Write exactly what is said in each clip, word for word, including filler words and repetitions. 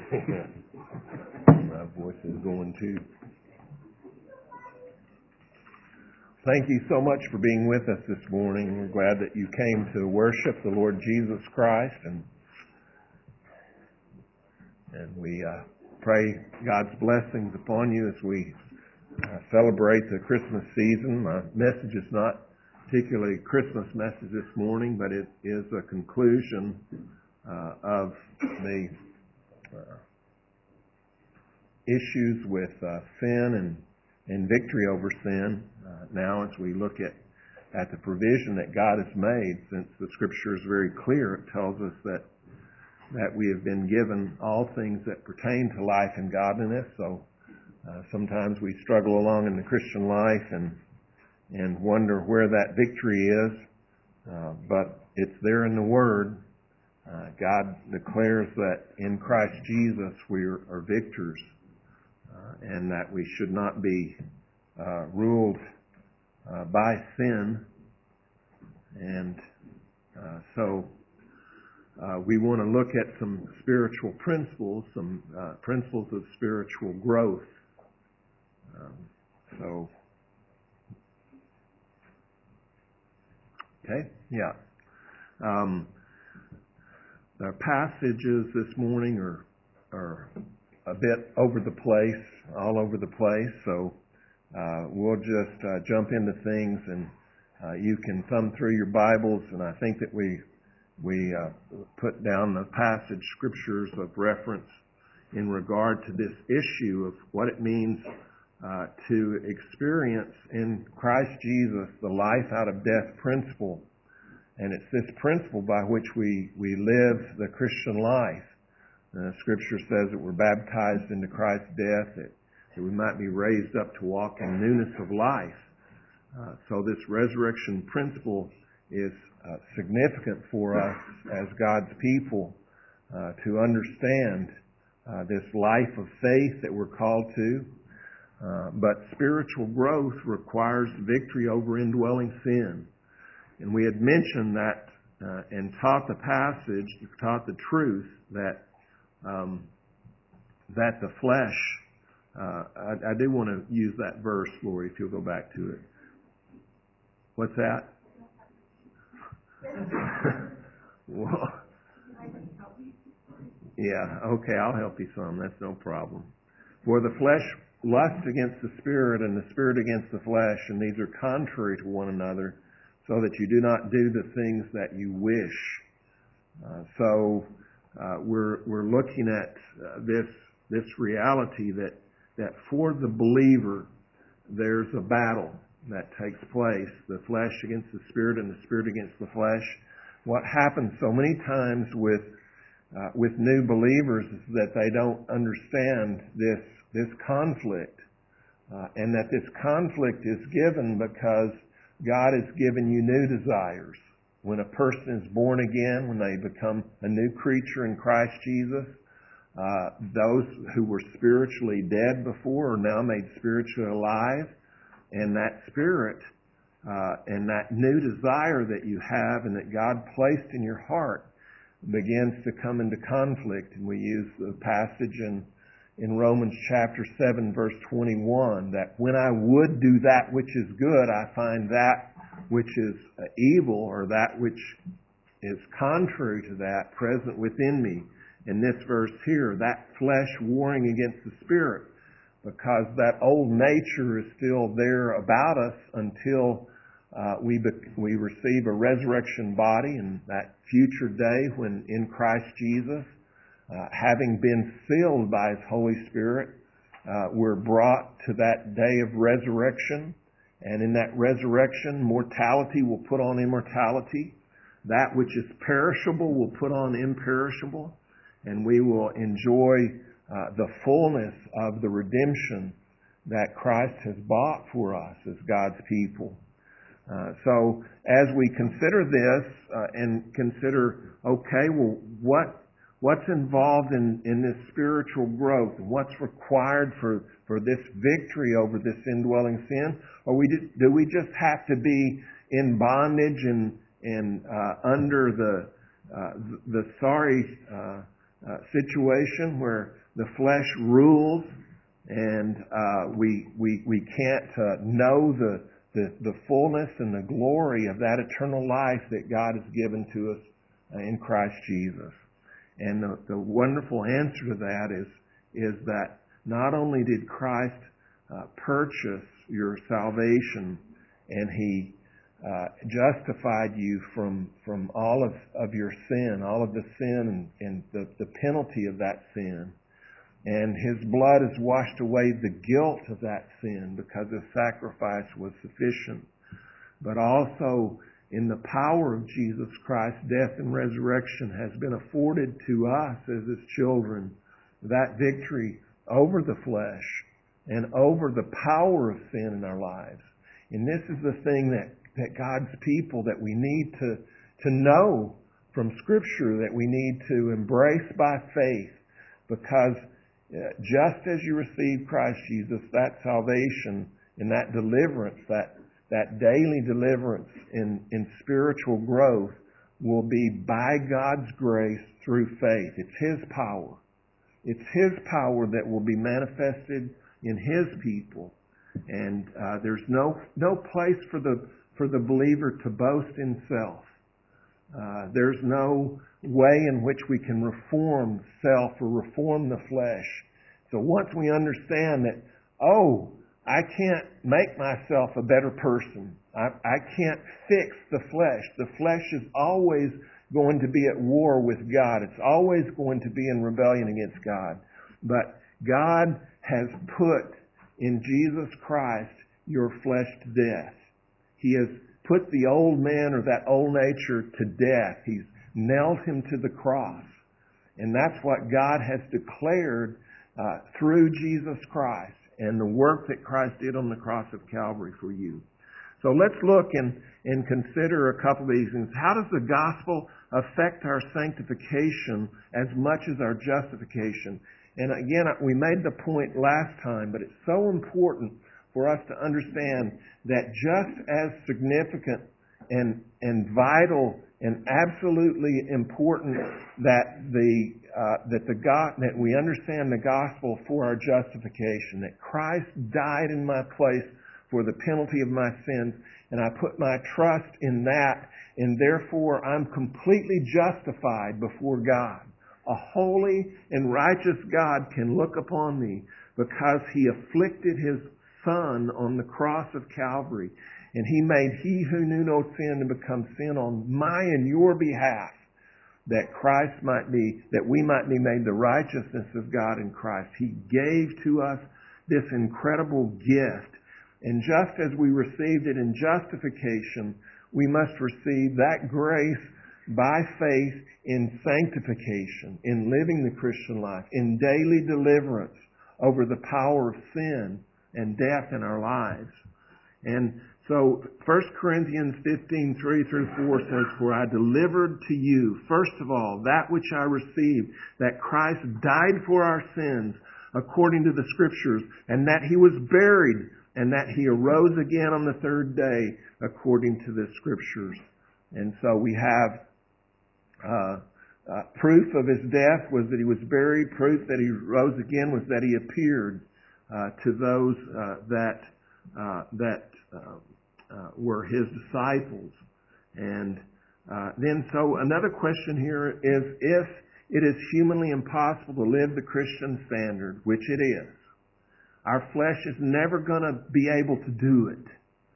My voice is going too. Thank you so much for being with us this morning. We're glad that you came to worship the Lord Jesus Christ, and and we uh, pray God's blessings upon you as we uh, celebrate the Christmas season. My message is not particularly a Christmas message this morning, but it is a conclusion uh, of the uh, issues with uh, sin and, and victory over sin. Uh, now as we look at, at the provision that God has made, since the Scripture is very clear, it tells us that that we have been given all things that pertain to life and godliness. So uh, sometimes we struggle along in the Christian life and and wonder where that victory is, uh, but it's there in the Word. Uh, God declares that in Christ Jesus we are, are victors, uh, and that we should not be uh, ruled uh, by sin. And uh, so uh, we want to look at some spiritual principles, some uh, principles of spiritual growth. Um, so Okay, yeah. Um, our passages this morning are are a bit over the place, all over the place. So uh, we'll just uh, jump into things, and uh, you can thumb through your Bibles. And I think that we we uh, put down the passage scriptures of reference in regard to this issue of what it means Uh, to experience in Christ Jesus the life out of death principle. And it's this principle by which we, we live the Christian life. Uh, Scripture says that we're baptized into Christ's death, that, that we might be raised up to walk in newness of life. Uh, so this resurrection principle is uh, significant for us as God's people uh, to understand uh, this life of faith that we're called to. Uh, but spiritual growth requires victory over indwelling sin. And we had mentioned that uh, and taught the passage, taught the truth that um, that the flesh, uh, I, I do want to use that verse, Lori, if you'll go back to it. What's that? Well, yeah, okay, I'll help you some. That's no problem. For the flesh lust against the Spirit, and the Spirit against the flesh, and these are contrary to one another, so that you do not do the things that you wish. Uh, so uh, we're we're looking at uh, this this reality that that for the believer there's a battle that takes place, the flesh against the Spirit and the Spirit against the flesh. What happens so many times with uh, with new believers is that they don't understand this this conflict, uh, and that this conflict is given because God has given you new desires. When a person is born again, when they become a new creature in Christ Jesus, uh, those who were spiritually dead before are now made spiritually alive, and that spirit uh, and that new desire that you have and that God placed in your heart begins to come into conflict. And we use the passage in in Romans chapter seven, verse twenty-one, that when I would do that which is good, I find that which is evil, or that which is contrary to that, present within me. In this verse here, that flesh warring against the Spirit, because that old nature is still there about us until uh, we be- we receive a resurrection body in that future day when in Christ Jesus, Uh, having been filled by His Holy Spirit, uh, we're brought to that day of resurrection. And in that resurrection, mortality will put on immortality. That which is perishable will put on imperishable. And we will enjoy uh, the fullness of the redemption that Christ has bought for us as God's people. Uh, so as we consider this uh, and consider, okay, well, what What's involved in, in this spiritual growth? What's required for, for this victory over this indwelling sin? Or we do, do we just have to be in bondage and, and uh, under the uh, the sorry uh, uh, situation where the flesh rules and uh, we we we can't uh, know the, the the fullness and the glory of that eternal life that God has given to us uh, in Christ Jesus. And the, the wonderful answer to that is is that not only did Christ uh, purchase your salvation, and He uh, justified you from from all of, of your sin, all of the sin and, and the, the penalty of that sin, and His blood has washed away the guilt of that sin because His sacrifice was sufficient, but also in the power of Jesus Christ, death and resurrection has been afforded to us as His children, that victory over the flesh and over the power of sin in our lives. And this is the thing that, that God's people, that we need to, to know from Scripture, that we need to embrace by faith, because uh, just as you receive Christ Jesus, that salvation and that deliverance, that that daily deliverance in, in spiritual growth will be by God's grace through faith. It's His power. It's His power that will be manifested in His people. And uh, there's no no place for the for the believer to boast in self. Uh, there's no way in which we can reform self or reform the flesh. So once we understand that, oh, I can't make myself a better person. I, I can't fix the flesh. The flesh is always going to be at war with God. It's always going to be in rebellion against God. But God has put in Jesus Christ your flesh to death. He has put the old man, or that old nature, to death. He's nailed him to the cross. And that's what God has declared uh, through Jesus Christ and the work that Christ did on the cross of Calvary for you. So let's look and, and consider a couple of these things. How does the gospel affect our sanctification as much as our justification? And again, we made the point last time, but it's so important for us to understand that just as significant and, and vital and absolutely important that the uh, that the God that we understand the gospel for our justification, that Christ died in my place for the penalty of my sins, and I put my trust in that, and therefore I'm completely justified before God. A holy and righteous God can look upon me because He afflicted His Son on the cross of Calvary, and He made He who knew no sin to become sin on my and your behalf, that Christ might be, that we might be made the righteousness of God in Christ. He gave to us this incredible gift. And just as we received it in justification, we must receive that grace by faith in sanctification, in living the Christian life, in daily deliverance over the power of sin and death in our lives. And so First Corinthians fifteen, three through four says, "For I delivered to you, first of all, that which I received, that Christ died for our sins according to the Scriptures, and that He was buried, and that He arose again on the third day according to the Scriptures." And so we have uh, uh, proof of His death was that He was buried. Proof that He rose again was that He appeared uh, to those uh, that uh, that uh, uh, were His disciples. And uh, then so another question here is, if it is humanly impossible to live the Christian standard, which it is, our flesh is never going to be able to do it.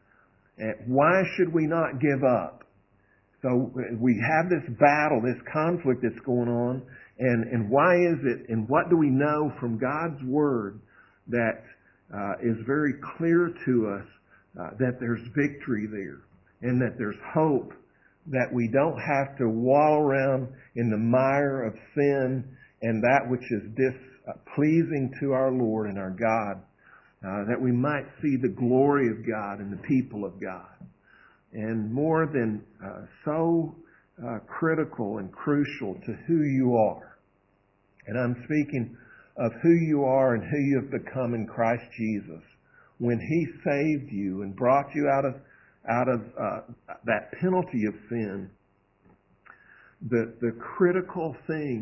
And why should we not give up? So we have this battle, this conflict that's going on, and, and why is it, and what do we know from God's Word that uh, is very clear to us uh, that there's victory there, and that there's hope, that we don't have to wallow around in the mire of sin and that which is displeasing to our Lord and our God, uh, that we might see the glory of God and the people of God. And more than uh, so uh, critical and crucial to who you are. And I'm speaking of who you are and who you have become in Christ Jesus. When He saved you and brought you out of out of uh, that penalty of sin, the the critical thing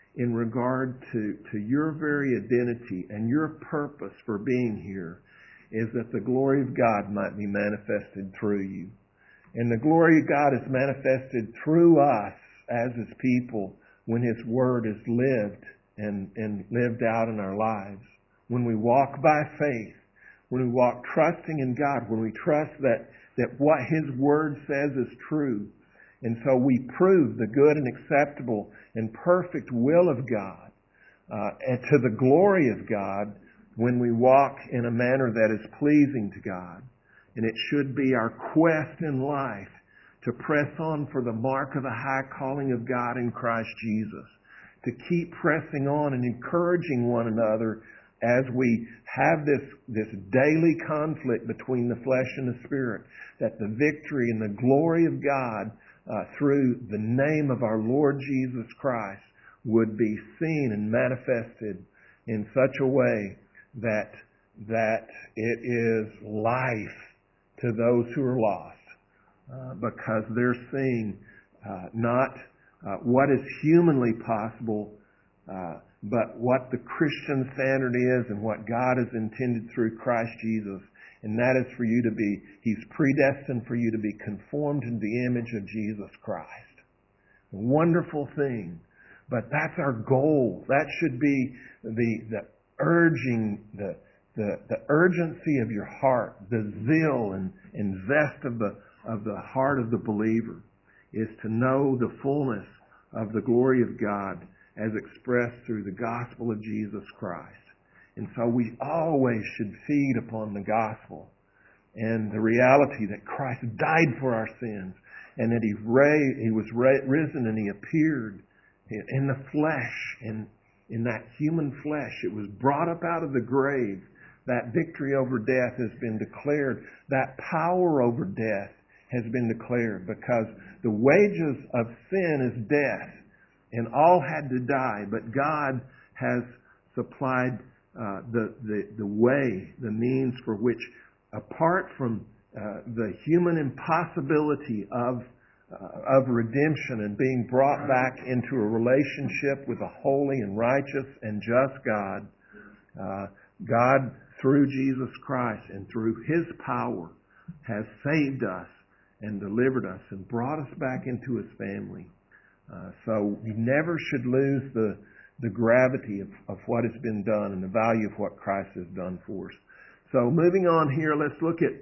in regard to, to your very identity and your purpose for being here is that the glory of God might be manifested through you. And the glory of God is manifested through us as His people when His Word is lived and, and lived out in our lives. When we walk by faith, when we walk trusting in God, when we trust that, that what His Word says is true. And so we prove the good and acceptable and perfect will of God uh, and to the glory of God when we walk in a manner that is pleasing to God. And it should be our quest in life to press on for the mark of the high calling of God in Christ Jesus, to keep pressing on and encouraging one another as we have this, this daily conflict between the flesh and the spirit, that the victory and the glory of God uh, through the name of our Lord Jesus Christ would be seen and manifested in such a way that that it is life to those who are lost, uh, because they're seeing uh, not uh, what is humanly possible, uh, but what the Christian standard is and what God has intended through Christ Jesus. And that is for you to be, He's predestined for you to be conformed to the image of Jesus Christ. A wonderful thing. But that's our goal. That should be the, the urging, the, the, the urgency of your heart, the zeal and, and zest of the, of the heart of the believer is to know the fullness of the glory of God as expressed through the gospel of Jesus Christ. And so we always should feed upon the gospel and the reality that Christ died for our sins and that He, ra- he was ra- risen and He appeared in the flesh, in, in that human flesh. It was brought up out of the grave. That victory over death has been declared. That power over death has been declared, because the wages of sin is death, and all had to die, but God has supplied uh, the, the, the way, the means for which, apart from uh, the human impossibility of uh, of redemption and being brought back into a relationship with a holy and righteous and just God, uh, God, through Jesus Christ and through His power, has saved us and delivered us and brought us back into His family. Uh, so we never should lose the the gravity of, of what has been done and the value of what Christ has done for us. So moving on here, let's look at,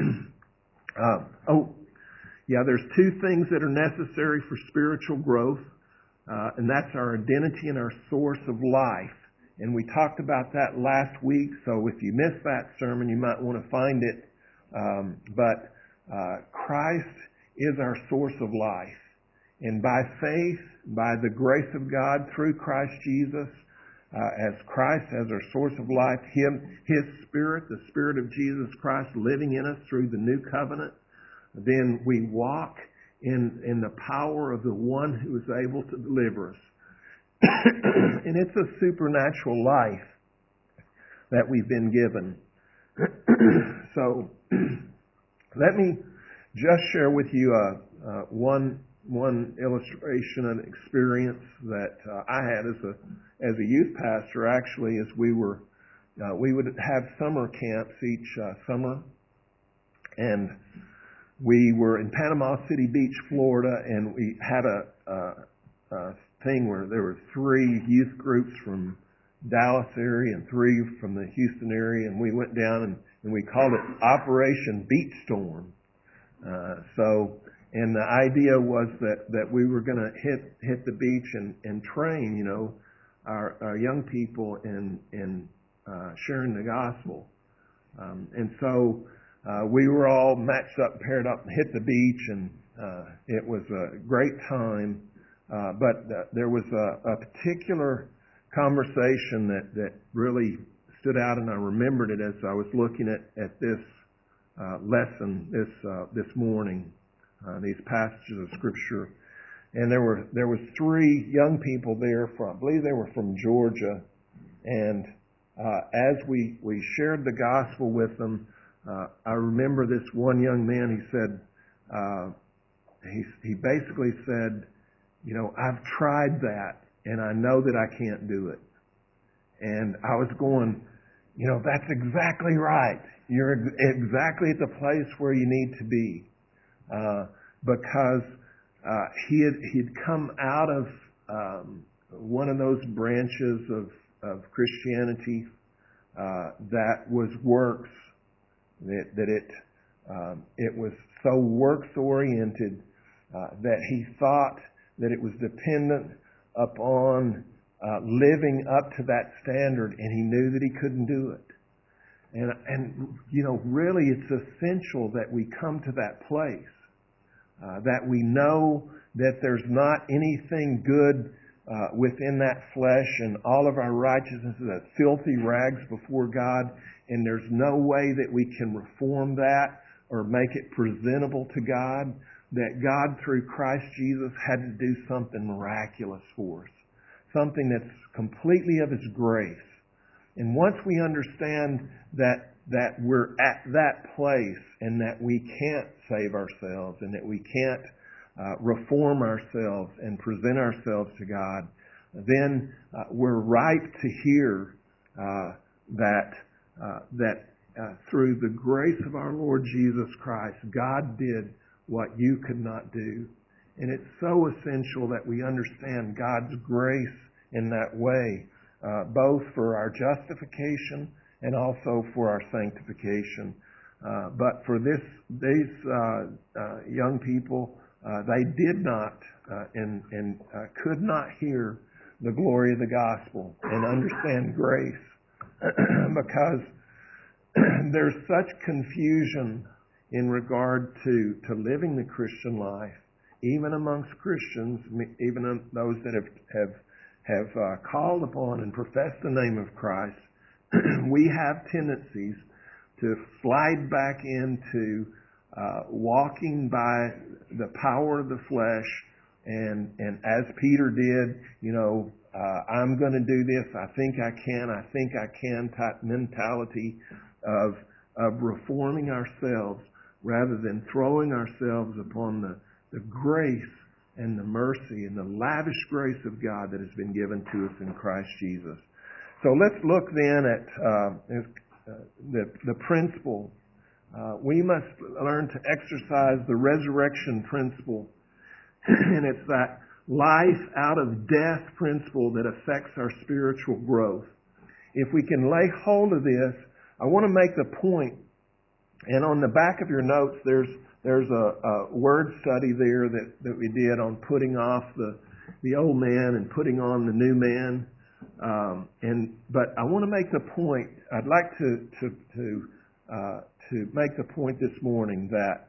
uh, oh, yeah, there's two things that are necessary for spiritual growth, uh, and that's our identity and our source of life. And we talked about that last week, so if you missed that sermon, you might want to find it. Um, but uh, Christ is our source of life. And by faith, by the grace of God through Christ Jesus, uh, as Christ as our source of life, Him, His Spirit, the Spirit of Jesus Christ living in us through the new covenant, then we walk in, in the power of the one who is able to deliver us. And it's a supernatural life that we've been given. So let me just share with you uh, uh, one one illustration and experience that uh, I had as a as a youth pastor. Actually, as we were uh, we would have summer camps each uh, summer, and we were in Panama City Beach, Florida, and we had a, a, a thing where there were three youth groups from Dallas area and three from the Houston area, and we went down and, and we called it Operation Beach Storm. Uh, so, and the idea was that, that we were going to hit hit the beach and, and train, you know, our, our young people in in uh, sharing the gospel. Um, and so uh, we were all matched up, paired up, and hit the beach, and uh, it was a great time. Uh, but uh, there was a, a particular conversation that, that really stood out, and I remembered it as I was looking at, at this uh, lesson this uh, this morning, uh, these passages of Scripture. And there were there was three young people there from, I believe they were from Georgia, and uh, as we, we shared the gospel with them, uh, I remember this one young man. He said, uh, he he basically said, you know, I've tried that. and I know that I can't do it. And I was going, you know, that's exactly right. You're exactly at the place where you need to be. Uh, because uh, he had he'd come out of um, one of those branches of, of Christianity uh, that was works, that, that it um, it was so works-oriented uh, that he thought that it was dependent upon uh, living up to that standard, and he knew that he couldn't do it. And, and you know, really it's essential that we come to that place, uh, that we know that there's not anything good uh, within that flesh, and all of our righteousness is as filthy rags before God, and there's no way that we can reform that or make it presentable to God, that God through Christ Jesus had to do something miraculous for us, something that's completely of His grace. And once we understand that that we're at that place and that we can't save ourselves and that we can't uh, reform ourselves and present ourselves to God, then uh, we're ripe to hear uh, that uh, that uh, through the grace of our Lord Jesus Christ, God did what you could not do. And it's so essential that we understand God's grace in that way, uh, both for our justification and also for our sanctification. Uh, but for this, these uh, uh, young people, uh, they did not uh, and, and uh, could not hear the glory of the gospel and understand grace because there's such confusion in regard to, to living the Christian life, even amongst Christians, even those that have have, have uh, called upon and professed the name of Christ. We have tendencies to slide back into uh, walking by the power of the flesh, and and as Peter did, you know, uh, I'm going to do this. I think I can. I think I can. Type mentality of of reforming ourselves, rather than throwing ourselves upon the, the grace and the mercy and the lavish grace of God that has been given to us in Christ Jesus. So let's look then at uh, uh, the, the principle. Uh, we must learn to exercise the resurrection principle, and it's that life out of death principle that affects our spiritual growth. If we can lay hold of this, I want to make the point. And on the back of your notes, there's there's a, a word study there that, that we did on putting off the the old man and putting on the new man. Um, and but I want to make the point. I'd like to to to uh, to make the point this morning that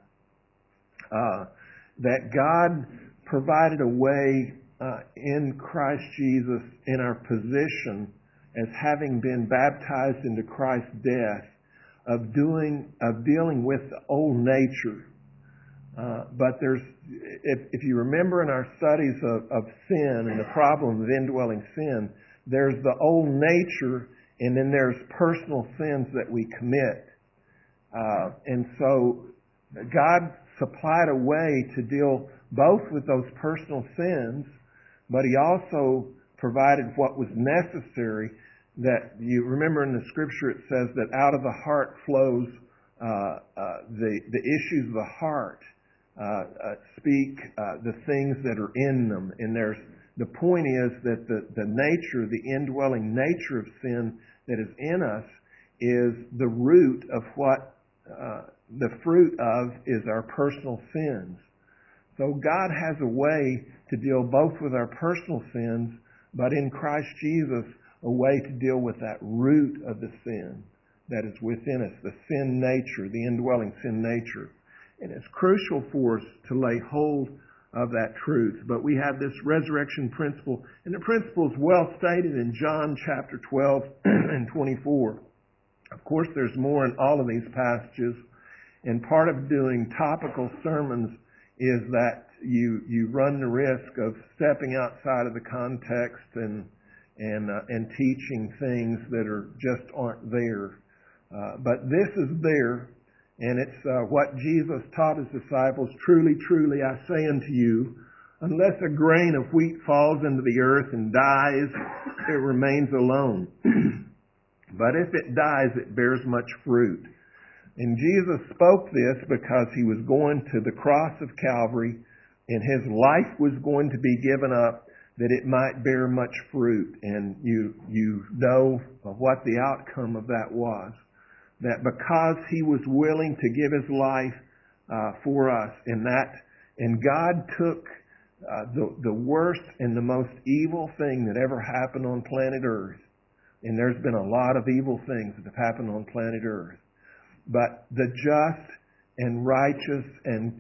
uh, that God provided a way uh, in Christ Jesus in our position as having been baptized into Christ's death, of doing, of dealing with the old nature. Uh, but there's, if, if you remember in our studies of, of sin and the problem of indwelling sin, there's the old nature and then there's personal sins that we commit. Uh, and so God supplied a way to deal both with those personal sins, but He also provided what was necessary. That you remember in the Scripture it says that out of the heart flows uh, uh, the the issues of the heart uh, uh, speak uh, the things that are in them, and there's the point is that the the nature, the indwelling nature of sin that is in us is the root of what uh, the fruit of is our personal sins. So God has a way to deal both with our personal sins, but in Christ Jesus, a way to deal with that root of the sin that is within us, the sin nature, the indwelling sin nature. And it's crucial for us to lay hold of that truth. But we have this resurrection principle, and the principle is well stated in John chapter twelve and twenty-four. Of course, there's more in all of these passages, and part of doing topical sermons is that you, you run the risk of stepping outside of the context and and uh, and teaching things that are just aren't there. Uh, but this is there, and it's uh, what Jesus taught His disciples. Truly, truly, I say unto you, Unless a grain of wheat falls into the earth and dies, it remains alone. But if it dies, it bears much fruit. And Jesus spoke this because he was going to the cross of Calvary, and his life was going to be given up that it might bear much fruit. And you, you know what the outcome of that was. That because he was willing to give his life uh, for us, and that, and God took uh, the, the worst and the most evil thing that ever happened on planet Earth. And there's been a lot of evil things that have happened on planet Earth. But the just and righteous and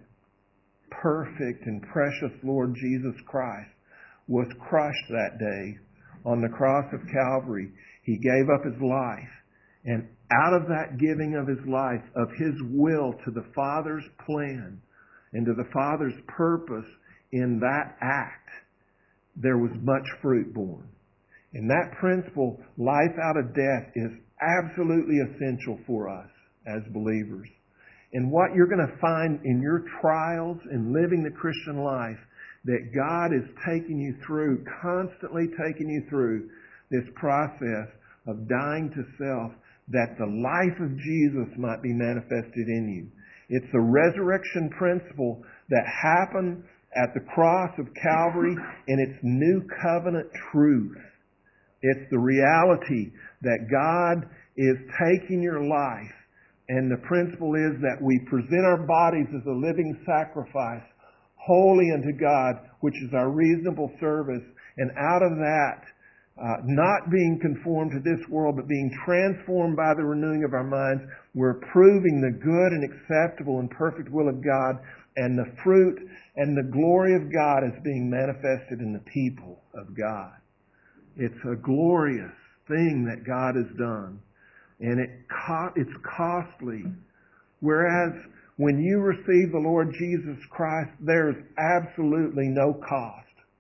perfect and precious Lord Jesus Christ was crushed that day on the cross of Calvary. He gave up his life. And out of that giving of his life, of his will to the Father's plan and to the Father's purpose in that act, there was much fruit born. And that principle, life out of death, is absolutely essential for us as believers. And what you're going to find in your trials in living the Christian life, that God is taking you through, constantly taking you through this process of dying to self, that the life of Jesus might be manifested in you. It's the resurrection principle that happened at the cross of Calvary, and it's new covenant truth. It's the reality that God is taking your life, and the principle is that we present our bodies as a living sacrifice, holy unto God, which is our reasonable service, and out of that, Uh, not being conformed to this world, but being transformed by the renewing of our minds, we're proving the good and acceptable and perfect will of God, and the fruit and the glory of God is being manifested in the people of God. It's a glorious thing that God has done, and it co- it's costly. Whereas when you receive the Lord Jesus Christ, there's absolutely no cost.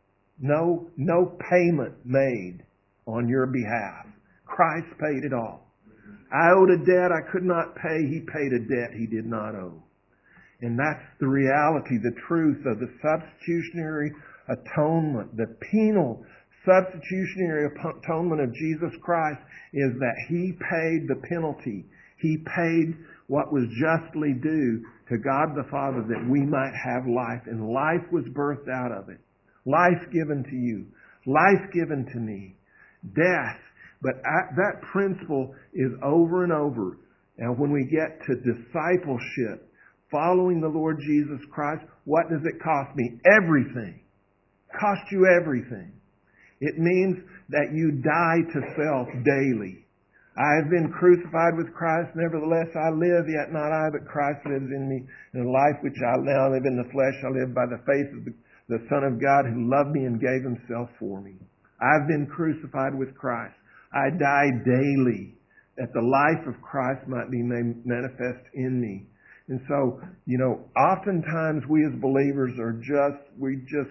No, no payment made on your behalf. Christ paid it all. I owed a debt I could not pay. He paid a debt he did not owe. And that's the reality, the truth of the substitutionary atonement, the penal substitutionary atonement of Jesus Christ, is that He paid the penalty. He paid what was justly due to God the Father that we might have life. And life was birthed out of it. Life given to you. Life given to me. Death. But that principle is over and over. And when we get to discipleship, following the Lord Jesus Christ, what does it cost me? Everything. Cost you everything. It means that you die to self daily. I have been crucified with Christ, nevertheless I live, yet not I, but Christ lives in me. In the life which I now live in the flesh, I live by the faith of the the Son of God who loved me and gave Himself for me. I've been crucified with Christ. I die daily that the life of Christ might be made manifest in me. And so, you know, oftentimes we as believers are just, we just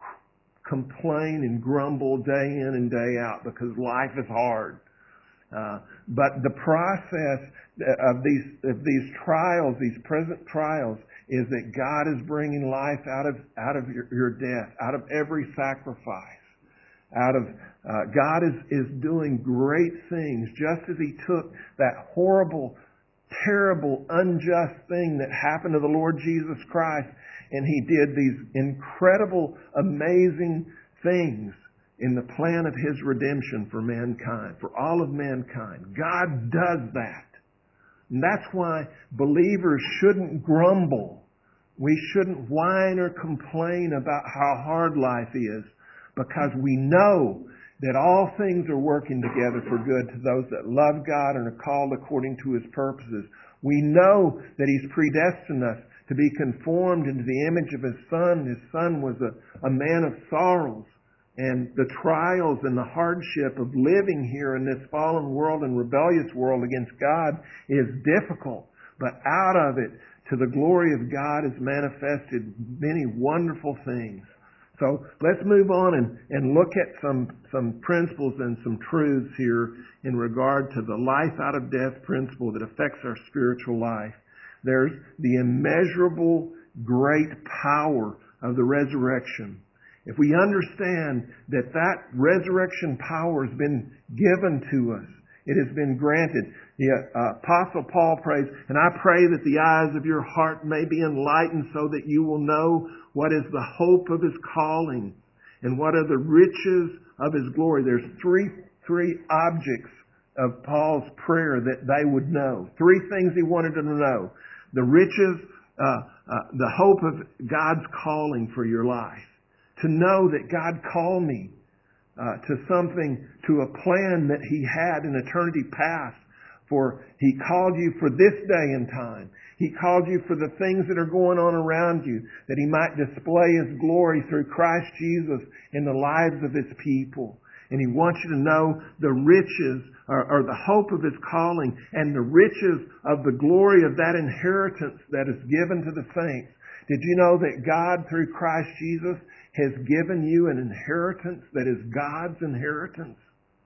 complain and grumble day in and day out because life is hard. Uh, but the process of these of these trials, these present trials, is that God is bringing life out of out of your, your death, out of every sacrifice, out of uh, God is is doing great things. Just as He took that horrible, terrible, unjust thing that happened to the Lord Jesus Christ, and He did these incredible, amazing things in the plan of His redemption for mankind, for all of mankind. God does that. And that's why believers shouldn't grumble. We shouldn't whine or complain about how hard life is, because we know that all things are working together for good to those that love God and are called according to His purposes. We know that He's predestined us to be conformed into the image of His Son. His Son was a, a man of sorrows. And the trials and the hardship of living here in this fallen world and rebellious world against God is difficult. But out of it, to the glory of God, is manifested many wonderful things. So let's move on and, and look at some, some principles and some truths here in regard to the life out of death principle that affects our spiritual life. There's the immeasurable great power of the resurrection. if we understand that that resurrection power has been given to us, it has been granted. The uh, Apostle Paul prays, and I pray that the eyes of your heart may be enlightened so that you will know what is the hope of His calling and what are the riches of His glory. There's three, three objects of Paul's prayer that they would know. Three things he wanted them to know. The riches, uh, uh, the hope of God's calling for your life. To know that God called me uh, to something, to a plan that He had in eternity past. For He called you for this day and time. He called you for the things that are going on around you, that He might display His glory through Christ Jesus in the lives of His people. And He wants you to know the riches or, or the hope of His calling and the riches of the glory of that inheritance that is given to the saints. Did you know that God, through Christ Jesus, has given you an inheritance that is God's inheritance?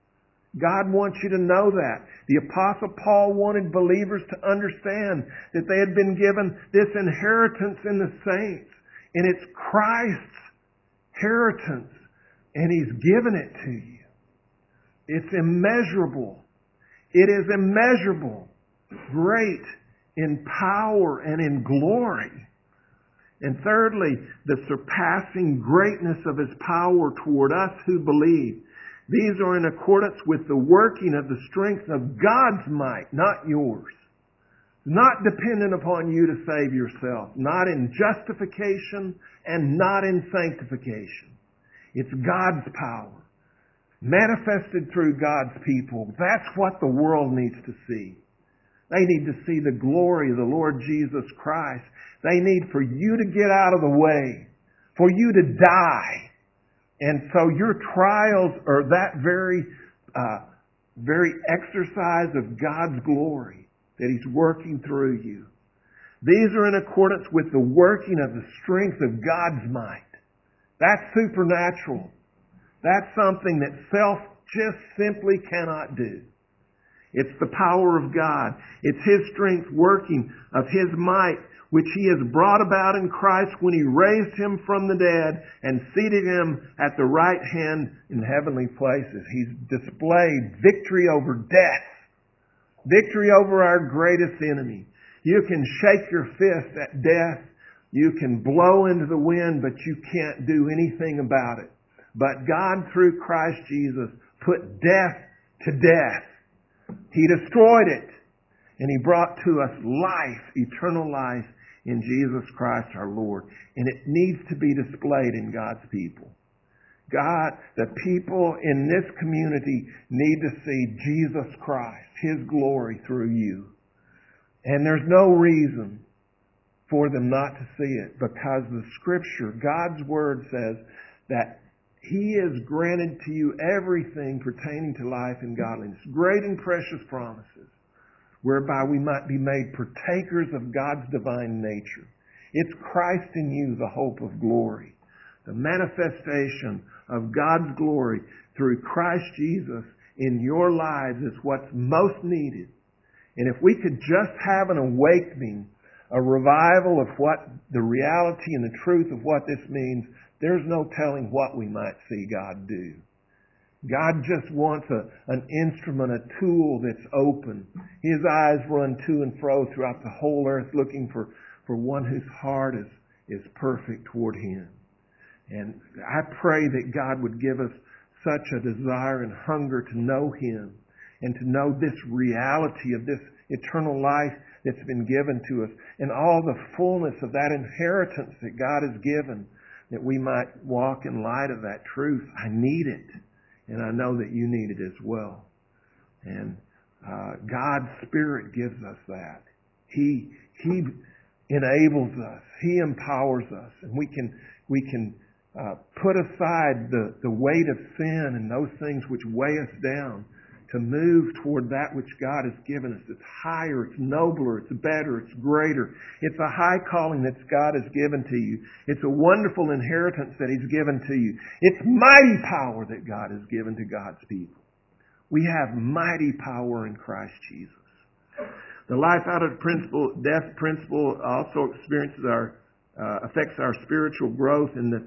God wants you to know that. The Apostle Paul wanted believers to understand that they had been given this inheritance in the saints. And it's Christ's inheritance. And He's given it to you. It's immeasurable. It is immeasurable. Great in power and in glory. And thirdly, the surpassing greatness of His power toward us who believe. These are in accordance with the working of the strength of God's might, not yours. Not dependent upon you to save yourself. Not in justification and not in sanctification. It's God's power. Manifested through God's people. That's what the world needs to see. They need to see the glory of the Lord Jesus Christ. They need for you to get out of the way. For you to die. And so your trials are that very, uh, very exercise of God's glory that He's working through you. These are in accordance with the working of the strength of God's might. That's supernatural. That's something that self just simply cannot do. It's the power of God. It's His strength working of His might, which He has brought about in Christ when He raised Him from the dead and seated Him at the right hand in heavenly places. He's displayed victory over death. Victory over our greatest enemy. You can shake your fist at death. You can blow into the wind, but you can't do anything about it. But God, through Christ Jesus, put death to death. He destroyed it. And He brought to us life, eternal life, in Jesus Christ our Lord. And it needs to be displayed in God's people. God, the people in this community need to see Jesus Christ, His glory through you. And there's no reason for them not to see it, because the Scripture, God's Word, says that He has granted to you everything pertaining to life and godliness, great and precious promises, whereby we might be made partakers of God's divine nature. It's Christ in you, the hope of glory. The manifestation of God's glory through Christ Jesus in your lives is what's most needed. And if we could just have an awakening, a revival of what the reality and the truth of what this means, there's no telling what we might see God do. God just wants a, an instrument, a tool that's open. His eyes run to and fro throughout the whole earth looking for, for one whose heart is, is perfect toward Him. And I pray that God would give us such a desire and hunger to know Him and to know this reality of this eternal life that's been given to us and all the fullness of that inheritance that God has given, that we might walk in light of that truth. I need it. And I know that you need it as well. And uh, God's Spirit gives us that. He He enables us. He empowers us. And we can we can uh, put aside the, the weight of sin and those things which weigh us down to move toward that which God has given us. It's higher, it's nobler, it's better, it's greater. It's a high calling that God has given to you. It's a wonderful inheritance that He's given to you. It's mighty power that God has given to God's people. We have mighty power in Christ Jesus. The life out of principle, death principle also experiences our, uh, affects our spiritual growth in that there's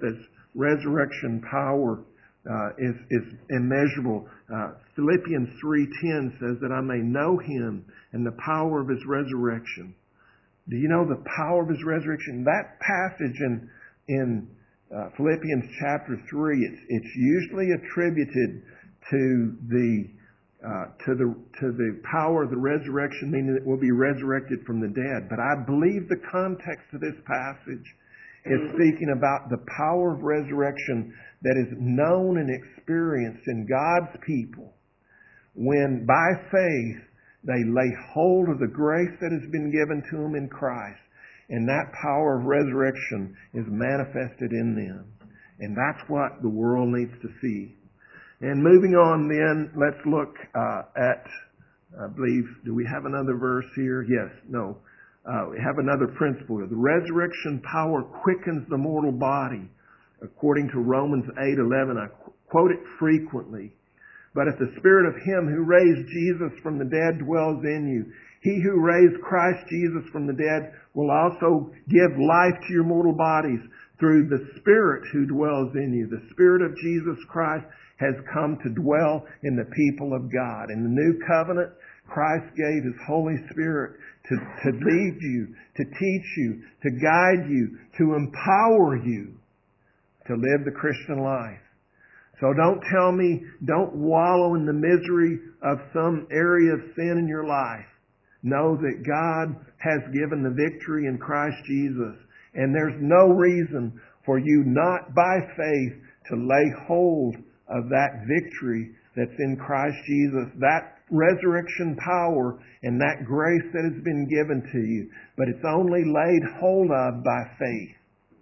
resurrection power uh, is, is immeasurable. Uh, Philippians three ten says that I may know Him and the power of His resurrection. Do you know the power of His resurrection? That passage in in uh, Philippians chapter three, it's it's usually attributed to the uh, to the to the power of the resurrection, meaning it will be resurrected from the dead. But I believe the context of this passage is speaking about the power of resurrection that is known and experienced in God's people when, by faith, they lay hold of the grace that has been given to them in Christ, and that power of resurrection is manifested in them. And that's what the world needs to see. And moving on then, let's look uh, at, I believe, do we have another verse here? Yes, no. Uh, we have another principle. The resurrection power quickens the mortal body. According to Romans eight eleven, I qu- quote it frequently. But if the Spirit of Him who raised Jesus from the dead dwells in you, He who raised Christ Jesus from the dead will also give life to your mortal bodies through the Spirit who dwells in you. The Spirit of Jesus Christ has come to dwell in the people of God. In the new covenant, Christ gave His Holy Spirit to, to lead you, to teach you, to guide you, to empower you to live the Christian life. So don't tell me, don't wallow in the misery of some area of sin in your life. Know that God has given the victory in Christ Jesus. And there's no reason for you not by faith to lay hold of that victory that's in Christ Jesus. That resurrection power and that grace that has been given to you. But it's only laid hold of by faith.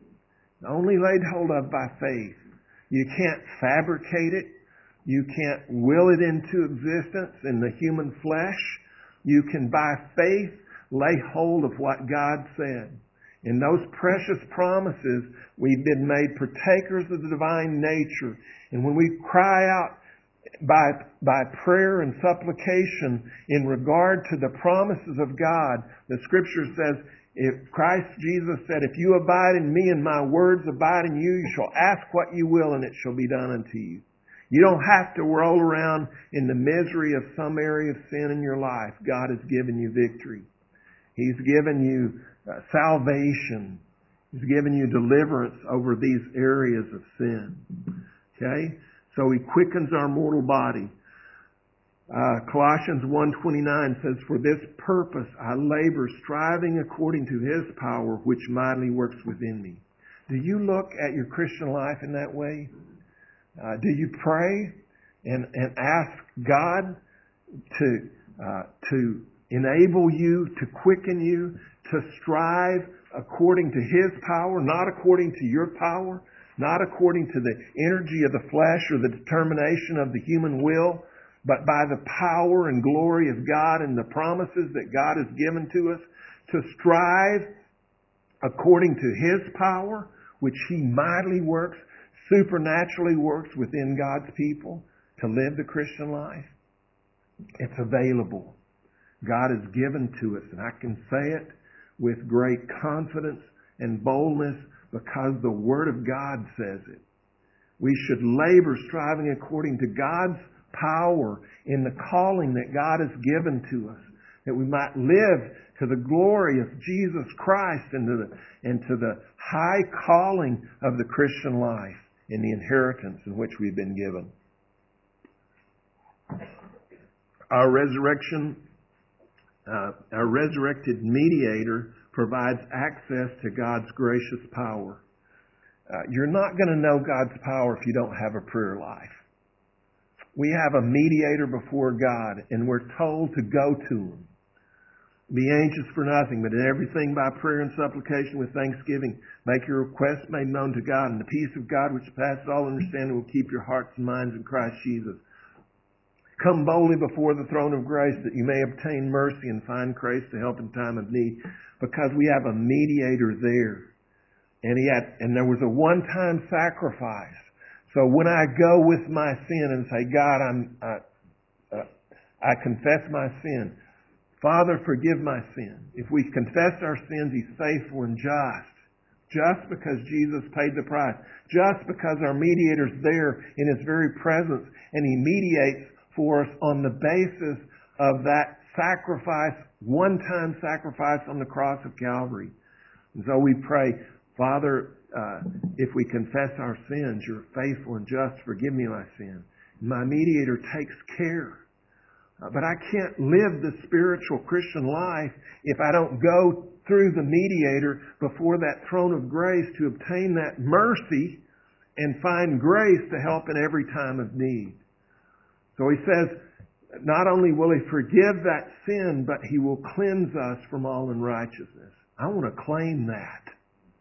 Only laid hold of by faith. You can't fabricate it. You can't will it into existence in the human flesh. You can, by faith, lay hold of what God said. In those precious promises, we've been made partakers of the divine nature. And when we cry out by, by prayer and supplication in regard to the promises of God, the Scripture says, if Christ Jesus said, if you abide in me and my words abide in you, you shall ask what you will and it shall be done unto you. You don't have to roll around in the misery of some area of sin in your life. God has given you victory. He's given you uh, salvation. He's given you deliverance over these areas of sin. Okay? So He quickens our mortal body. Uh, Colossians one twenty-nine says, for this purpose I labor, striving according to His power, which mightily works within me. Do you look at your Christian life in that way? Uh, do you pray and, and ask God to, uh, to enable you, to quicken you, to strive according to His power, not according to your power, not according to the energy of the flesh or the determination of the human will, but by the power and glory of God and the promises that God has given to us, to strive according to His power, which He mightily works, supernaturally works within God's people to live the Christian life. It's available. God has given to us, and I can say it with great confidence and boldness because the Word of God says it. We should labor striving according to God's power in the calling that God has given to us, that we might live to the glory of Jesus Christ and to the, and to the high calling of the Christian life in the inheritance in which we've been given. Our resurrection, uh, our resurrected mediator provides access to God's gracious power. Uh, you're not going to know God's power if you don't have a prayer life. We have a mediator before God, and we're told to go to Him. Be anxious for nothing, but in everything by prayer and supplication with thanksgiving, make your requests made known to God, and the peace of God which passes all understanding will keep your hearts and minds in Christ Jesus. Come boldly before the throne of grace that you may obtain mercy and find grace to help in time of need, because we have a mediator there. And he had, and there was a one-time sacrifice. So when I go with my sin and say, God, I'm, I, uh, I confess my sin. Father, forgive my sin. If we confess our sins, He's faithful and just just because Jesus paid the price, just because our mediator's there in His very presence, and He mediates for us on the basis of that sacrifice, one-time sacrifice on the cross of Calvary. And so we pray, Father, uh, if we confess our sins, You're faithful and just, forgive me my sin. My mediator takes care. Uh, but I can't live the spiritual Christian life if I don't go through the mediator before that throne of grace to obtain that mercy and find grace to help in every time of need. So He says, not only will He forgive that sin, but He will cleanse us from all unrighteousness. I want to claim that.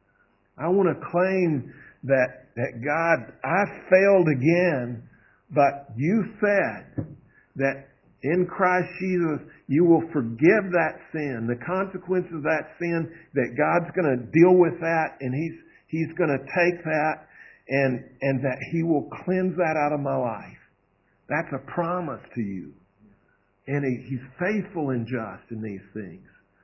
I want to claim that, that God, I failed again, but You said that in Christ Jesus, You will forgive that sin, the consequences of that sin, that God's going to deal with that, and He's He's going to take that, and, and that He will cleanse that out of my life. That's a promise to you. And he, He's faithful and just in these things.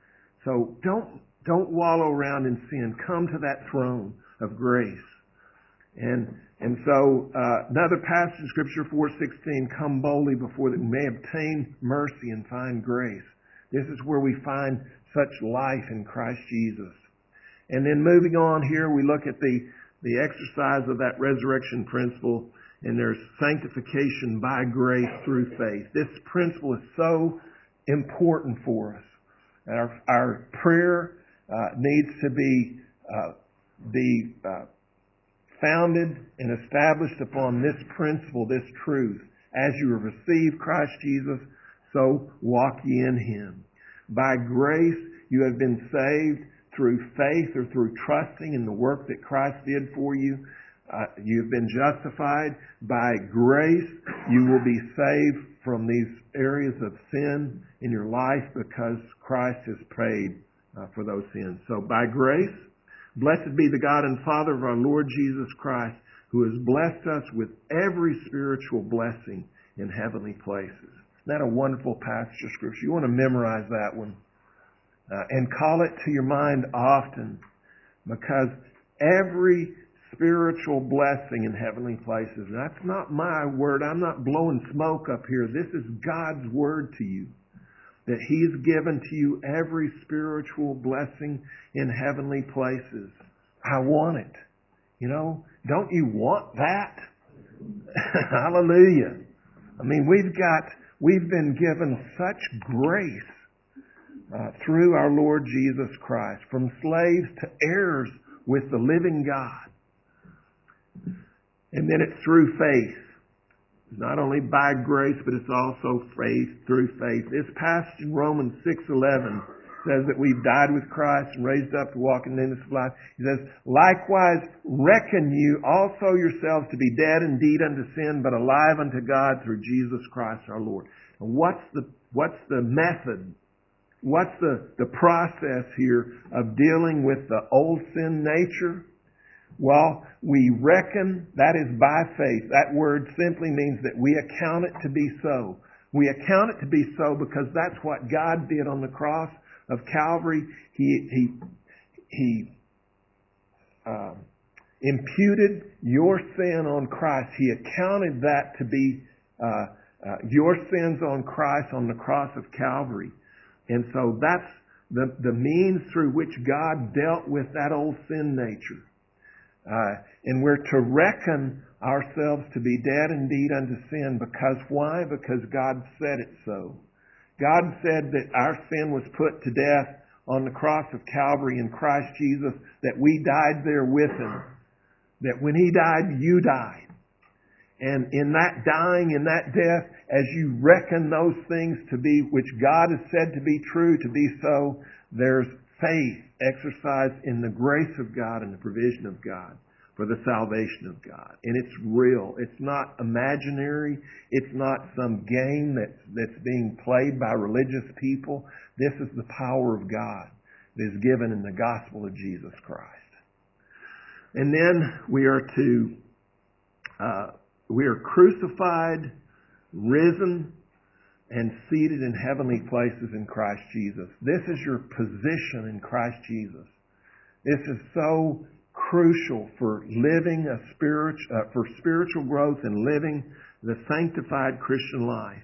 So don't, don't wallow around in sin. Come to that throne of grace. And, and so, uh, another passage of Scripture, four sixteen, come boldly before that we may obtain mercy and find grace. This is where we find such life in Christ Jesus. And then moving on here, we look at the, the exercise of that resurrection principle, and there's sanctification by grace through faith. This principle is so important for us. Our, our prayer uh, needs to be, uh, be uh, founded and established upon this principle, this truth. As you have received Christ Jesus, so walk ye in Him. By grace you have been saved through faith or through trusting in the work that Christ did for you. Uh, you have been justified. By grace you will be saved from these areas of sin in your life because Christ has paid uh, for those sins. So by grace, blessed be the God and Father of our Lord Jesus Christ, who has blessed us with every spiritual blessing in heavenly places. Isn't that a wonderful passage of Scripture? You want to memorize that one. Uh, and call it to your mind often, because every spiritual blessing in heavenly places, that's not my word. I'm not blowing smoke up here. This is God's word to you, that He's given to you every spiritual blessing in heavenly places. I want it. You know, don't you want that? Hallelujah. I mean, we've got, we've been given such grace uh, through our Lord Jesus Christ, from slaves to heirs with the living God. And then it's through faith. Not only by grace, but it's also faith, through faith. This passage in Romans six eleven says that we've died with Christ and raised up to walk in the newness of life. He says, likewise reckon you also yourselves to be dead indeed unto sin, but alive unto God through Jesus Christ our Lord. And what's the, what's the method? What's the, the process here of dealing with the old sin nature? Well, we reckon, that is by faith. That word simply means that we account it to be so. We account it to be so because that's what God did on the cross of Calvary. He, he, He uh, imputed your sin on Christ. He accounted that to be uh, uh, your sins on Christ on the cross of Calvary. And so that's the, the means through which God dealt with that old sin nature. Uh, and we're to reckon ourselves to be dead indeed unto sin. Because why? Because God said it so. God said that our sin was put to death on the cross of Calvary in Christ Jesus, that we died there with Him. That when He died, you died. And in that dying, in that death, as you reckon those things to be, which God has said to be true, to be so, there's faith exercised in the grace of God and the provision of God for the salvation of God. And it's real. It's not imaginary. It's not some game that's, that's being played by religious people. This is the power of God that is given in the gospel of Jesus Christ. And then we are to, uh, we are crucified, risen, and seated in heavenly places in Christ Jesus. This is your position in Christ Jesus. This is so crucial for living a spirit, uh, for spiritual growth and living the sanctified Christian life.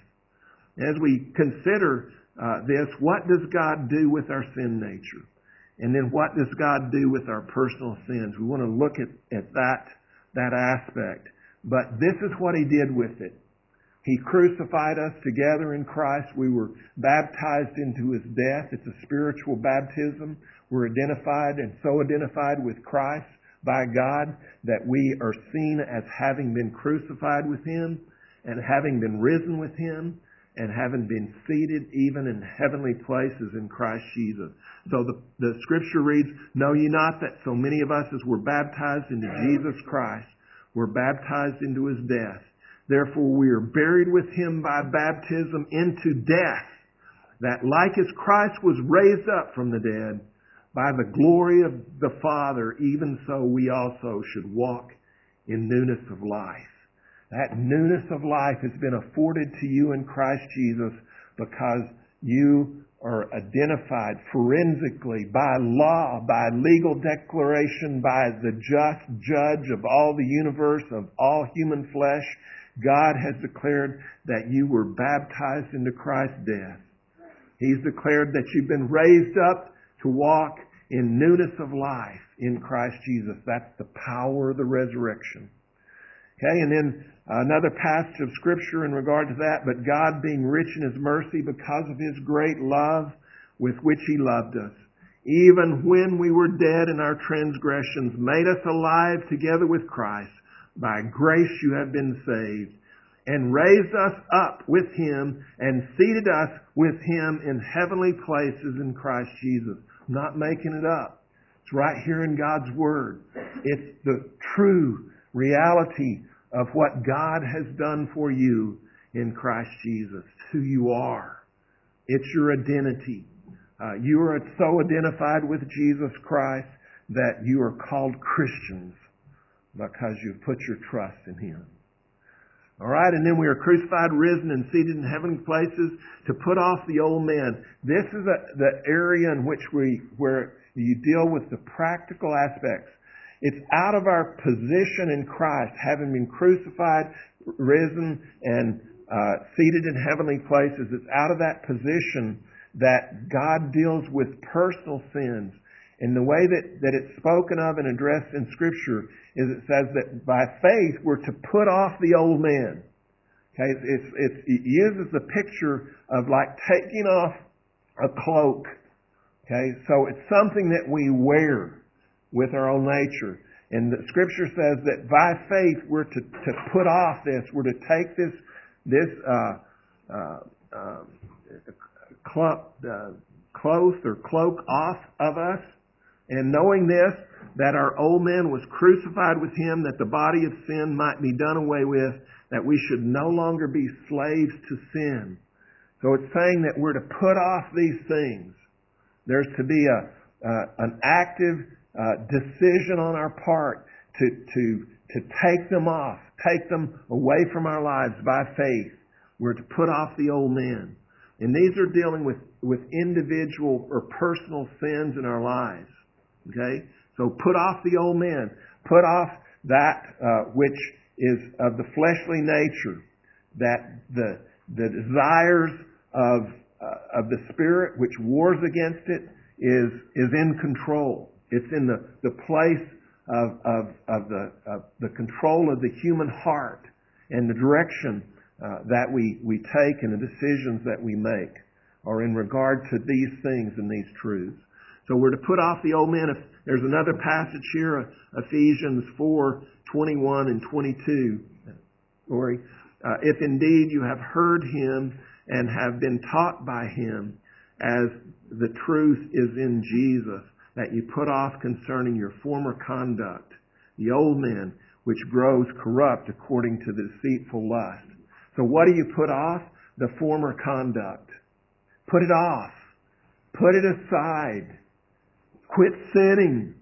As we consider uh, this, what does God do with our sin nature? And then what does God do with our personal sins? We want to look at, at that, that aspect. But this is what He did with it. He crucified us together in Christ. We were baptized into His death. It's a spiritual baptism. We're identified and so identified with Christ by God that we are seen as having been crucified with Him and having been risen with Him and having been seated even in heavenly places in Christ Jesus. So the, the Scripture reads, "Know ye not that so many of us as were baptized into Jesus Christ were baptized into His death? Therefore we are buried with Him by baptism into death, that like as Christ was raised up from the dead by the glory of the Father, even so we also should walk in newness of life." That newness of life has been afforded to you in Christ Jesus because you are identified forensically by law, by legal declaration, by the just judge of all the universe, of all human flesh. God has declared that you were baptized into Christ's death. He's declared that you've been raised up to walk in newness of life in Christ Jesus. That's the power of the resurrection. Okay, and then another passage of Scripture in regard to that, "But God, being rich in His mercy, because of His great love with which He loved us, even when we were dead in our transgressions, made us alive together with Christ. By grace you have been saved, and raised us up with Him, and seated us with Him in heavenly places in Christ Jesus." I'm not making it up. It's right here in God's Word. It's the true reality of what God has done for you in Christ Jesus. It's who you are. It's your identity. Uh, you are so identified with Jesus Christ that you are called Christians because you've put your trust in Him. All right, and then we are crucified, risen, and seated in heavenly places to put off the old man. This is a, the area in which we, where you deal with the practical aspects. It's out of our position in Christ, having been crucified, risen, and uh, seated in heavenly places. It's out of that position that God deals with personal sins. And the way that, that it's spoken of and addressed in Scripture is it says that by faith we're to put off the old man. Okay, it's, it's, it uses the picture of like taking off a cloak. Okay, so it's something that we wear with our own nature. And the Scripture says that by faith we're to, to put off this. We're to take this this uh, uh, uh, clo- uh, cloth or cloak off of us. And knowing this, that our old man was crucified with Him, that the body of sin might be done away with, that we should no longer be slaves to sin. So it's saying that we're to put off these things. There's to be a uh, an active uh, decision on our part to to to take them off, take them away from our lives by faith. We're to put off the old man. And these are dealing with, with individual or personal sins in our lives. Okay? So put off the old man. Put off that uh, which is of the fleshly nature, that the the desires of uh, of the Spirit which wars against it is is in control. It's in the, the place of of, of the of the control of the human heart and the direction uh, that we, we take and the decisions that we make are in regard to these things and these truths. So we're to put off the old man. If there's another passage here, Ephesians four, twenty-one and twenty-two. Lori, uh, if indeed you have heard Him and have been taught by Him, as the truth is in Jesus, that you put off concerning your former conduct, the old man, which grows corrupt according to the deceitful lust. So what do you put off? The former conduct. Put it off. Put it aside. Quit sinning.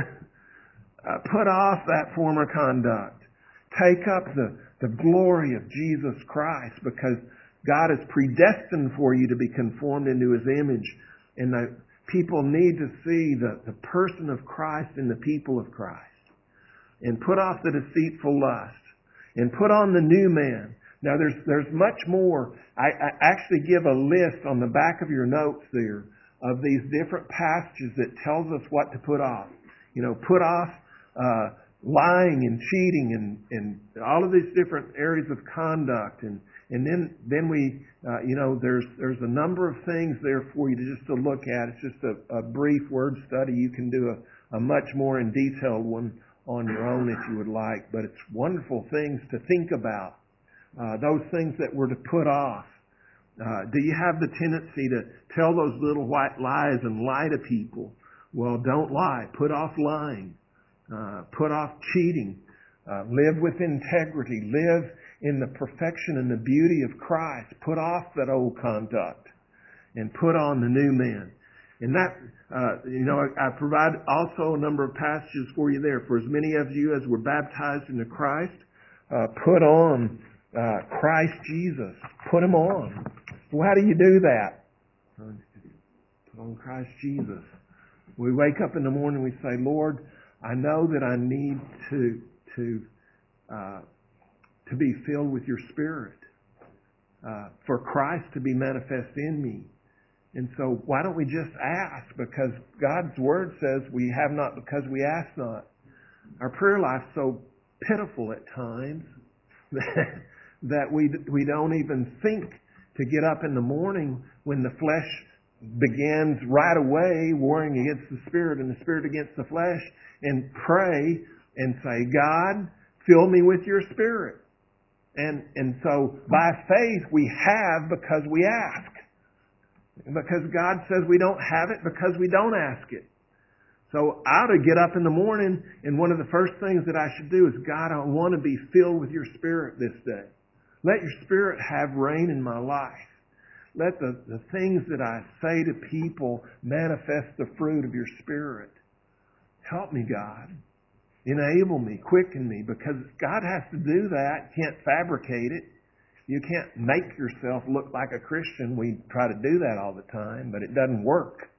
uh, put off that former conduct. Take up the, the glory of Jesus Christ, because God is predestined for you to be conformed into His image. And the people need to see the, the person of Christ and the people of Christ. And put off the deceitful lust. And put on the new man. Now there's there's much more. I, I actually give a list on the back of your notes there of these different passages that tells us what to put off. You know, put off uh, lying and cheating and, and all of these different areas of conduct. And, and then then we, uh, you know, there's there's a number of things there for you to just to look at. It's just a, a brief word study. You can do a, a much more in detailed one on your own if you would like. But it's wonderful things to think about. Uh, those things that we're to put off. Uh, do you have the tendency to tell those little white lies and lie to people? Well, don't lie. Put off lying. Uh, put off cheating. Uh, live with integrity. Live in the perfection and the beauty of Christ. Put off that old conduct and put on the new man. And that, uh, you know, I, I provide also a number of passages for you there. For as many of you as were baptized into Christ, uh, put on uh, Christ Jesus. Put him on. Well, how do you do that? Put on Christ Jesus. We wake up in the morning and we say, Lord, I know that I need to to uh, to be filled with your Spirit, uh, for Christ to be manifest in me. And so why don't we just ask? Because God's Word says we have not because we ask not. Our prayer life's so pitiful at times that, that we we don't even think to get up in the morning when the flesh begins right away warring against the Spirit and the Spirit against the flesh and pray and say, God, fill me with your Spirit. And and so by faith we have because we ask. Because God says we don't have it because we don't ask it. So I ought to get up in the morning and one of the first things that I should do is, God, I want to be filled with your Spirit this day. Let your Spirit have reign in my life. Let the, the things that I say to people manifest the fruit of your Spirit. Help me, God. Enable me, quicken me, because God has to do that. You can't fabricate it. You can't make yourself look like a Christian. We try to do that all the time, but it doesn't work.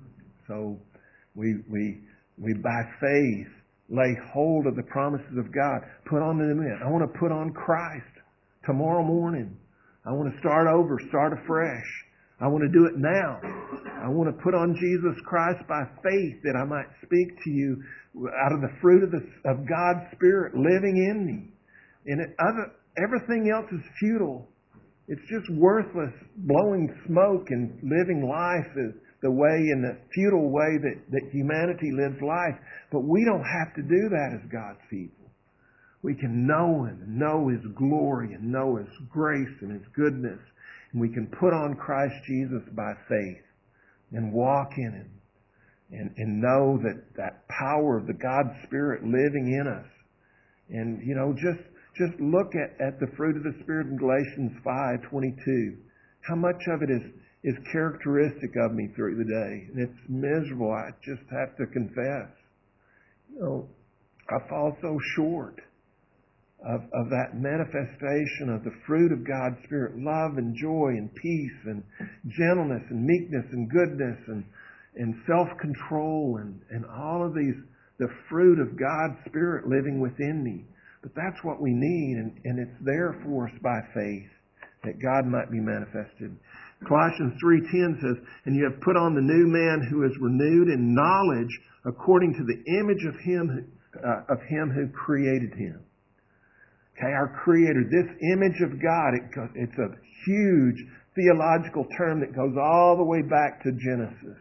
So we we we by faith lay hold of the promises of God. Put on the new man. I want to put on Christ tomorrow morning. I want to start over, start afresh. I want to do it now. I want to put on Jesus Christ by faith that I might speak to you out of the fruit of the of God's Spirit living in me. And it, other everything else is futile. It's just worthless blowing smoke and living life is the way, in the futile way that, that humanity lives life. But we don't have to do that as God's people. We can know Him, and know His glory, and know His grace and His goodness. And we can put on Christ Jesus by faith and walk in Him. And, and know that that power of the God Spirit living in us. And, you know, just Just look at, at the fruit of the Spirit in Galatians five twenty-two. How much of it is, is characteristic of me through the day. And it's miserable. I just have to confess. You know, I fall so short of, of that manifestation of the fruit of God's Spirit. Love and joy and peace and gentleness and meekness and goodness and, and self-control and, and all of these, the fruit of God's Spirit living within me. But that's what we need, and, and it's there for us by faith, that God might be manifested. Colossians three ten says, and you have put on the new man who is renewed in knowledge according to the image of him, uh, of him who created him. Okay, our Creator, this image of God, it, it's a huge theological term that goes all the way back to Genesis.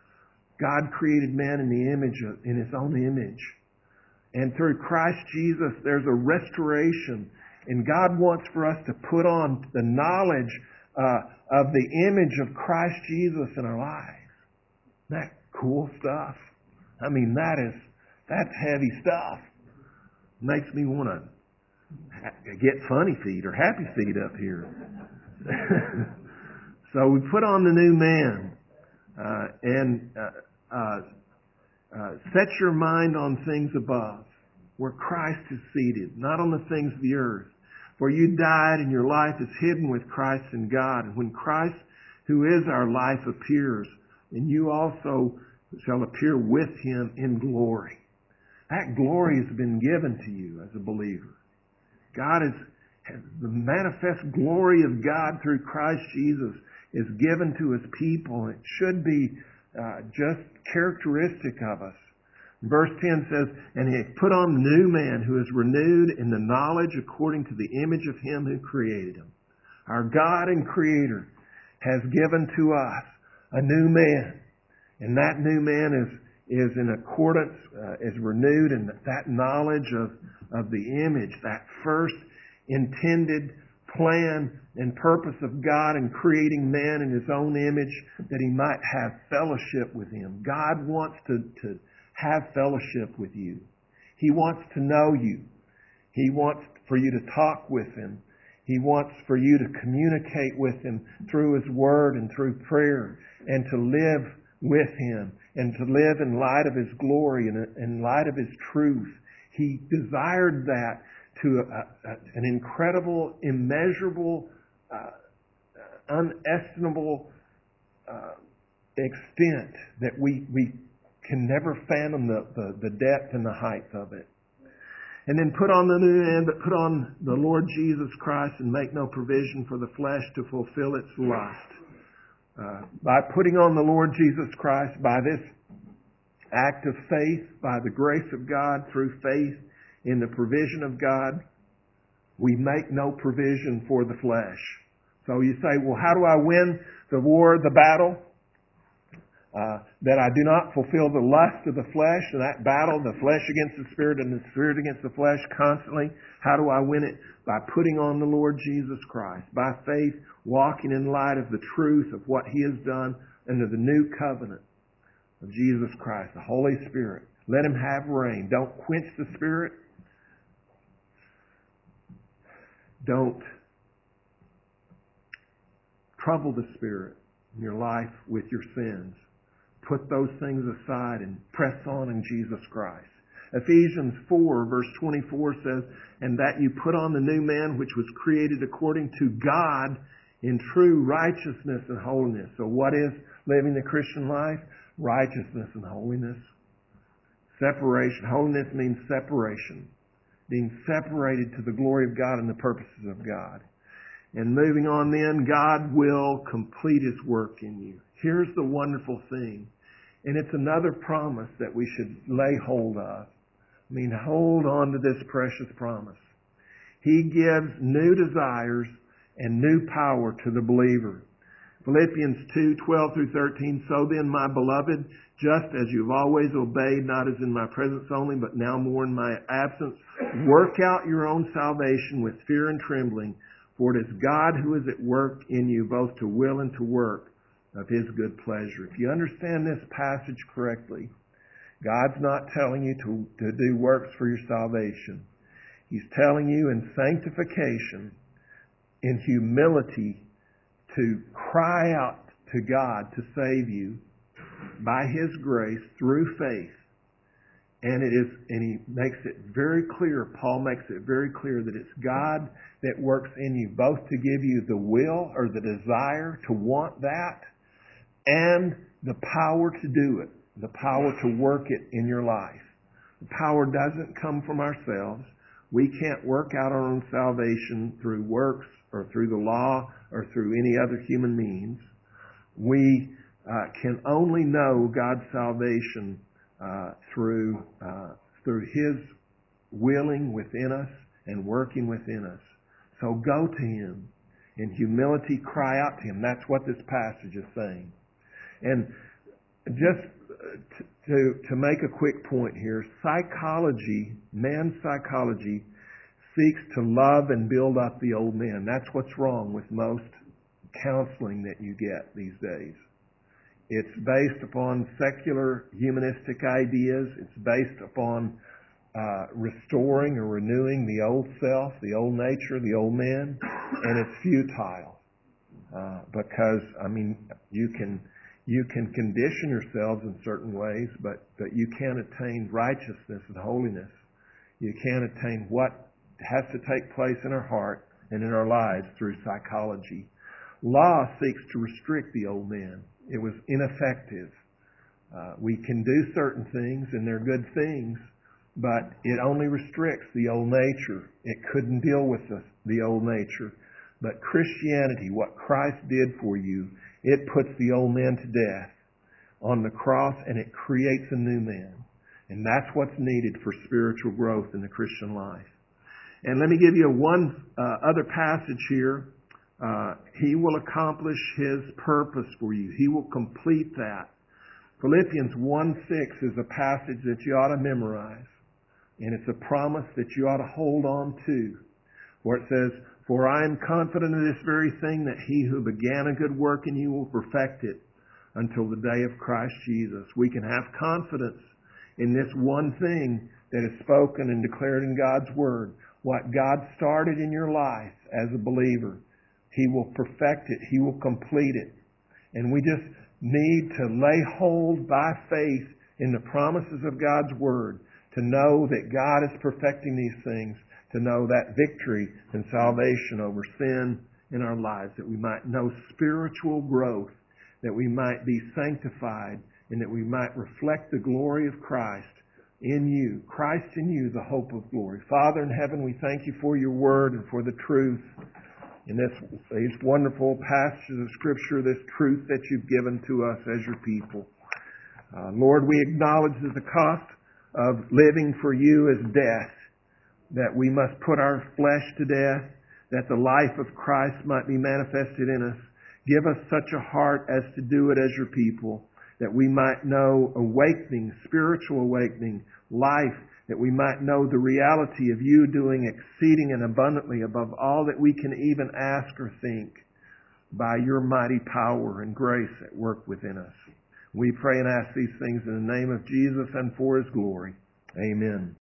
God created man in the image of, in His own image. And through Christ Jesus, there's a restoration. And God wants for us to put on the knowledge uh, of the image of Christ Jesus in our lives. Isn't that cool stuff? I mean, that is, that's heavy stuff. Makes me want to get funny feet or happy feet up here. So we put on the new man. Uh, and uh, uh, Uh, set your mind on things above, where Christ is seated, not on the things of the earth. For you died, and your life is hidden with Christ in God. And when Christ, who is our life, appears, and you also shall appear with him in glory. That glory has been given to you as a believer. God is, has the manifest glory of God through Christ Jesus is given to his people. It should be uh, just characteristic of us. Verse ten says, and he put on the new man who is renewed in the knowledge according to the image of him who created him. Our God and Creator has given to us a new man. And that new man is, is in accordance, uh, is renewed in that knowledge of, of the image, that first intended plan and purpose of God in creating man in his own image that he might have fellowship with him. God wants to, to have fellowship with you. He wants to know you. He wants for you to talk with him. He wants for you to communicate with him through his word and through prayer, and to live with him and to live in light of his glory and in light of his truth. He desired that to a, a, an incredible, immeasurable, uh, unestimable uh, extent that we, we can never fathom the, the, the depth and the height of it. And then put on the new man, but put on the Lord Jesus Christ and make no provision for the flesh to fulfill its lust. Uh, by putting on the Lord Jesus Christ, by this act of faith, by the grace of God, through faith in the provision of God, we make no provision for the flesh. So you say, well, how do I win the war, the battle? Uh, that I do not fulfill the lust of the flesh, and that battle, the flesh against the spirit and the spirit against the flesh constantly. How do I win it? By putting on the Lord Jesus Christ. By faith, walking in light of the truth of what he has done under the new covenant of Jesus Christ, the Holy Spirit. Let him have reign. Don't quench the Spirit. Don't trouble the Spirit in your life with your sins. Put those things aside and press on in Jesus Christ. Ephesians four verse twenty-four says, and that you put on the new man which was created according to God in true righteousness and holiness. So what is living the Christian life? Righteousness and holiness. Separation. Holiness means separation. Being separated to the glory of God and the purposes of God. And moving on then, God will complete his work in you. Here's the wonderful thing. And it's another promise that we should lay hold of. I mean, hold on to this precious promise. He gives new desires and new power to the believer. Philippians two, twelve through thirteen, so then, my beloved, just as you've always obeyed, not as in my presence only, but now more in my absence, work out your own salvation with fear and trembling, for it is God who is at work in you, both to will and to work of his good pleasure. If you understand this passage correctly, God's not telling you to, to do works for your salvation. He's telling you in sanctification, in humility, to cry out to God to save you by his grace through faith. And it is, and he makes it very clear, Paul makes it very clear that it's God that works in you, both to give you the will or the desire to want that, and the power to do it, the power to work it in your life. The power doesn't come from ourselves. We can't work out our own salvation through works or through the law or through any other human means. We uh, can only know God's salvation uh, through uh, through his willing within us and working within us. So go to him in humility, cry out to him. That's what this passage is saying. And just to, to make a quick point here, psychology, man's psychology, seeks to love and build up the old man. That's what's wrong with most counseling that you get these days. It's based upon secular humanistic ideas. It's based upon uh, restoring or renewing the old self, the old nature, the old man, and it's futile. Uh, because, I mean, you can... You can condition yourselves in certain ways, but, but you can't attain righteousness and holiness. You can't attain what has to take place in our heart and in our lives through psychology. Law seeks to restrict the old man. It was ineffective. Uh, we can do certain things, and they're good things, but it only restricts the old nature. It couldn't deal with the, the old nature. But Christianity, what Christ did for you, it puts the old man to death on the cross, and it creates a new man. And that's what's needed for spiritual growth in the Christian life. And let me give you one uh, other passage here. Uh, he will accomplish His purpose for you. He will complete that. Philippians one six is a passage that you ought to memorize. And it's a promise that you ought to hold on to. Where it says, "For I am confident of this very thing, that He who began a good work in you will perfect it until the day of Christ Jesus." We can have confidence in this one thing that is spoken and declared in God's Word. What God started in your life as a believer, He will perfect it. He will complete it. And we just need to lay hold by faith in the promises of God's Word to know that God is perfecting these things, to know that victory and salvation over sin in our lives, that we might know spiritual growth, that we might be sanctified, and that we might reflect the glory of Christ in you. Christ in you, the hope of glory. Father in heaven, we thank you for your word and for the truth in this, these wonderful passages of Scripture, this truth that you've given to us as your people. Uh, Lord, we acknowledge that the cost of living for you is death, that we must put our flesh to death, that the life of Christ might be manifested in us. Give us such a heart as to do it as your people, that we might know awakening, spiritual awakening, life, that we might know the reality of you doing exceeding and abundantly above all that we can even ask or think by your mighty power and grace at work within us. We pray and ask these things in the name of Jesus and for His glory. Amen.